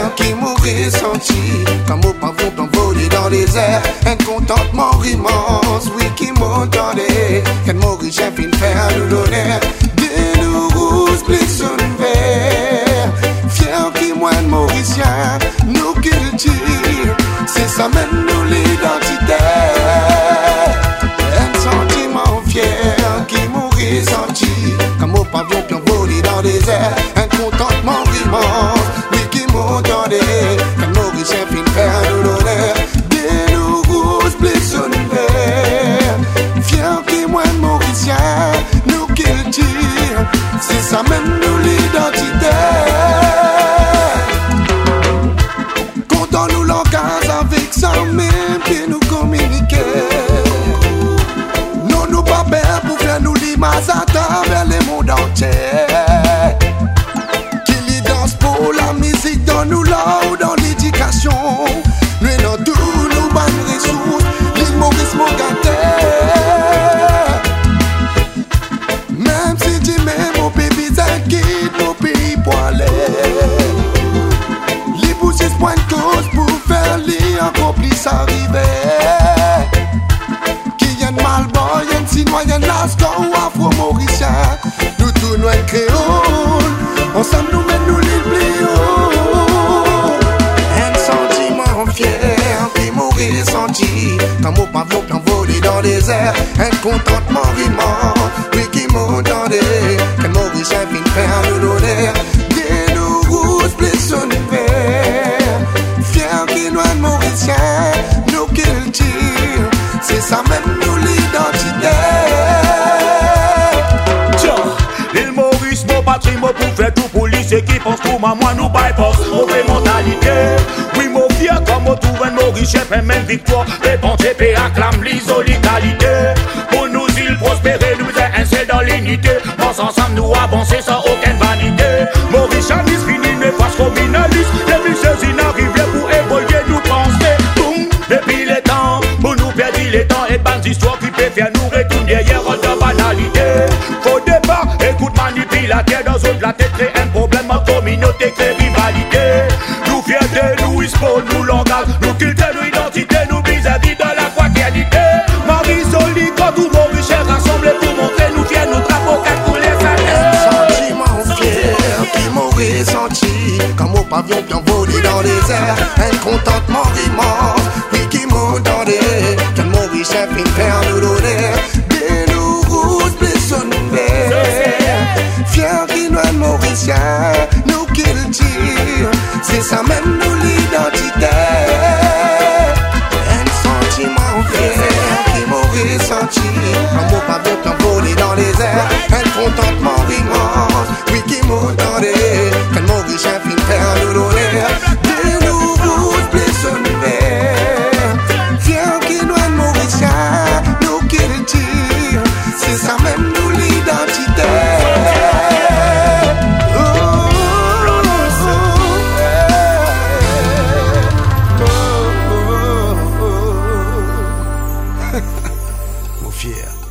fier qui m'aurait senti comme au pavot envolé dans les airs. Un contentement immense, oui, qui m'entendait. Qu'elle m'aurait jamais fait faire nous l'honneur de nous rouges blessons verts. Fier qui moine mauricien, nous qui le tire. C'est ça même nous l'identité. Un sentiment fier qui m'aurait senti comme au pavillon puis envolé dans les airs. Un contentement immense, oui, qui m'entendait. Qu'elle m'aurait jamais fait faire nous l'honneur de nous rouges blessons verts. Fier qui moine mauricien, nous qui le tire. C'est ça même nous l'identité. Comptons-nous l'engage avec ça même qui nous communique. Non, nous pas peur pour faire nous l'image à travers le monde entier. Qui les danse pour la musique dans nous là ou dans l'éducation. Nous dans tout nous bonnes ressources, l'humorisme gâté. Même si tu mets mon bébé, ça quitte mon pays pour aller. Les bouches point de cause pour faire les accomplices arriver. Qui y a de malboy, y a de chinois, y a de lascar ou afro-mauricien. Nous tous nous en créole, ensemble nous mène nous les plus haut. Un sentiment fier qui m'aurait senti comme au pavillon puis envolé dans les airs. Un contentement immense, oui, qui m'entendait. Qu'elle m'aurait jamais fait faire nous l'honneur de nous rouges blessons verts. Fier qui noie de mauricien, nous qui le tire. C'est ça même nous l'identité. L'île Maurice, mon patrimoine pour faire tout pour lycée qui pense tout, moi nous bypass, mauvaise mentalité. Oui, mon fier comme au tout, un Maurice, chef et même victoire. Répond TP, acclame l'isolité. Pour nous, il prospérer, nous est un seul dans l'unité. Pense ensemble, nous avancer sans aucune vanité. Maurice, Chanis, fini, ne fasse communaliste. Depuis ceux-ci n'arrivent pour évoluer, nous penser. Boum, depuis les temps, pour nous perdre les temps et bonnes histoires qui peuvent faire nous retourner derrière de banalité. Faut départ, écoute, manipulateur dans une la tête, crée un problème en communauté, crée rivalité. Nous fierté, nous hispo, nous langage, nous culture, nous identité, nous vis-à-vis de la qualité. Marie Soli, quand tout Maurice rassemblé pour montrer, nous fiers, nos drapeaux, quatre pour les salaires. Sentiment fier qui m'aurait senti comme au pavillon puis envolé dans les airs. Un contentement immense, oui, qui m'entendait. Qu'elle m'aurait jamais fait faire nous l'honneur de nous rouges blessons verts. Fier qui noie de mauricien, nous qui le tire. C'est ça même nous l'identité. Un sentiment fier qui m'aurait senti comme au pavillon puis envolé dans les airs. Un contentement immense, oui, qui m'entendait. Qu'elle m'aurait jamais fait faire nous l'honneur de nous rouges blessons verts. Fier qui noie de mauricien, nous qui le tire. C'est ça même nous l'identité. Mon fier.